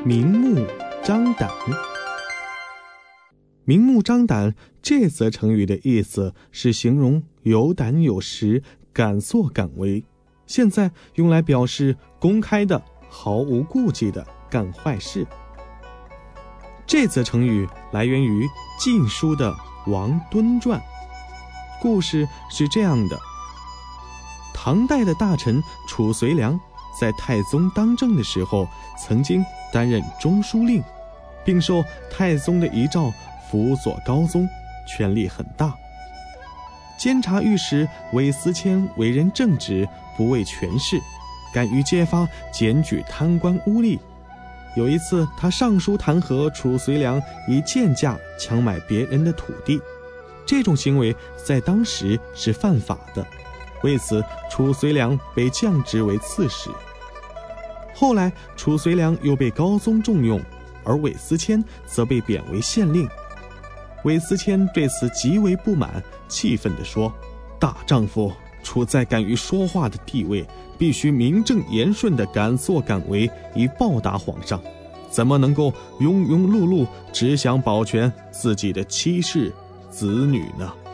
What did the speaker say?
明目张胆。明目张胆这则成语的意思是形容有胆有识，敢作敢为，现在用来表示公开的、毫无顾忌的干坏事。这则成语来源于《晋书》的《王敦传》。故事是这样的：唐代的大臣褚遂良在太宗当政的时候，曾经担任中书令，并受太宗的遗诏辅佐高宗，权力很大。监察御史韦思谦为人正直，不畏权势，敢于揭发检举贪官污吏。有一次，他上书弹劾褚遂良以贱价强买别人的土地，这种行为在当时是犯法的。为此，褚遂良被降职为刺史。后来，褚遂良又被高宗重用，而韦思谦则被贬为县令。韦思谦对此极为不满，气愤地说：“大丈夫处在敢于说话的地位，必须名正言顺地敢作敢为，以报答皇上，怎么能够庸庸碌碌，只想保全自己的妻室子女呢？”